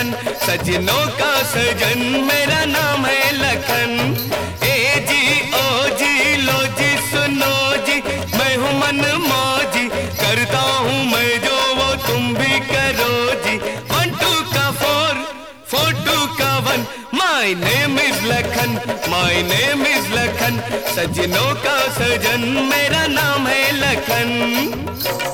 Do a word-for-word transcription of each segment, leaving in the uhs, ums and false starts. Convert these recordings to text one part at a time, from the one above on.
लखन, सजनों का सजन मेरा नाम है लखन। ए जी ओ जी लो जी सुनो जी, मैं हूँ मन मौजी, करता हूँ मैं जो वो तुम भी करो जी। वन टू का फोर, फोर टू का one, my name is Lakhan, my name is Lakhan, सजनों का सजन मेरा नाम है लखन।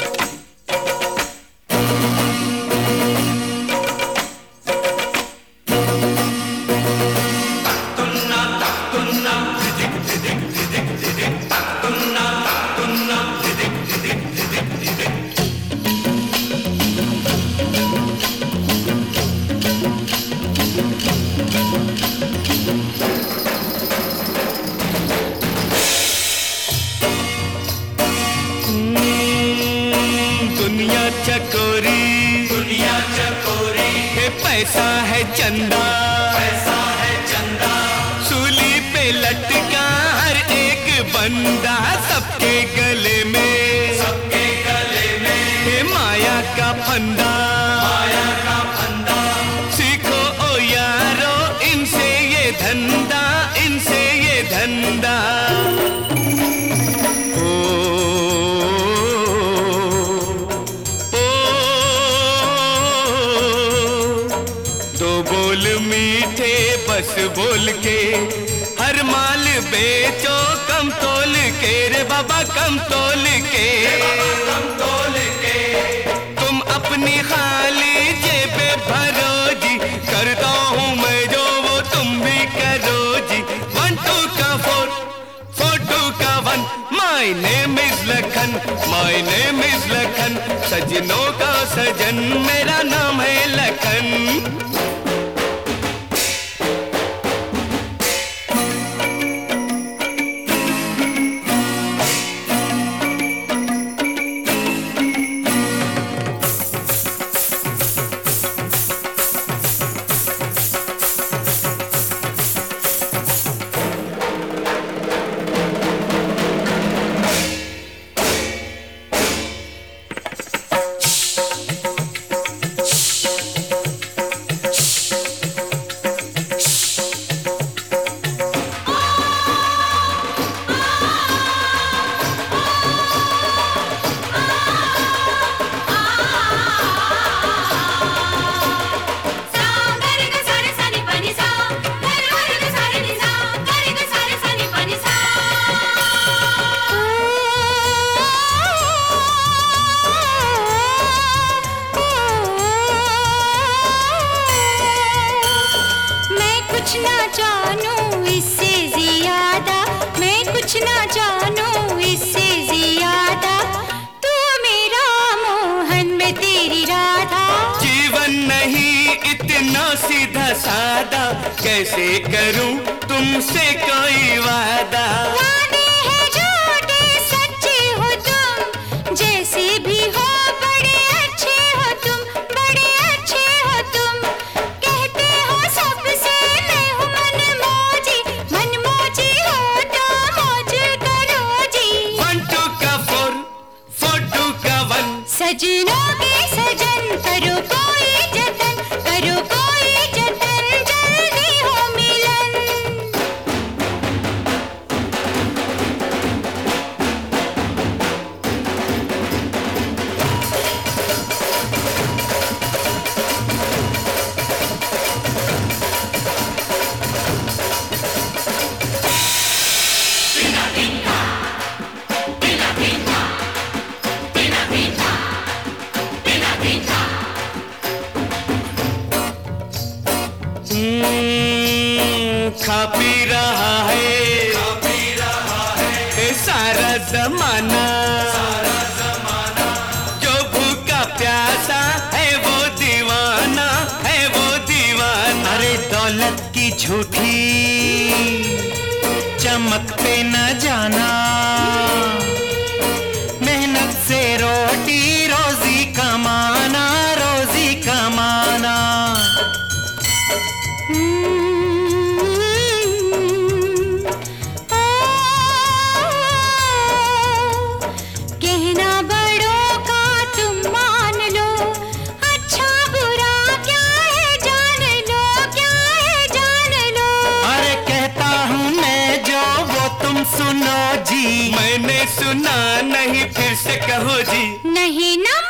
दुनिया चकोरी, दुनिया चकोरी, है पैसा है चंदा, पैसा है चंदा, सूली पे लटका हर एक बंदा, सबके गले में, सबके गले में, है माया का फंदा, माया का फंदा, सीखो ओ यारो इनसे ये धंधा, इनसे ये धंधा। बोल मीठे बस बोल के हर माल बेचो कम तोल के, रे बाबा कम तोल के, कम तोल के, तुम अपनी खाली जेबे भरो जी, करता हूँ मैं जो वो तुम भी करो जी। वन टू का फोर, फोर टू का one, my name is Lakhan, my name is Lakhan, सजनों का सजन मेरा नाम है लखन। कुछ ना जानूं इससे ज्यादा, मैं कुछ ना जानूं इससे ज्यादा, तू मेरा मोहन मैं तेरी राधा। जीवन नहीं इतना सीधा सादा, कैसे करूं तुमसे कोई वादा। वादे हैं झूठे सच्चे हो तुम, जैसे भी हो बड़े अच्छे हो तुम, बड़े अच्छे हो तुम, कहते हो सबसे मैं हूँ मन मौजी, मन मौजी हो तो मौज करो जी। वन टू का फोर, फोर टू का वन, सजनों के सजन करो कोई जतन, करो कोई जतन, जल्दी हो मिलन। खा पी रहा है, खा पी रहा है सारा जमाना, सारा जमाना, जो भूखा प्यासा है वो दीवाना, है वो दीवाना। अरे दौलत की झूठी चमक पे न जाना, मेहनत से रोटी रोजी कमाना, रोजी कमाना। बड़ों का तुम मान लो, अच्छा बुरा क्या है जान सुना नहीं, फिर से कहो जी। नहीं ना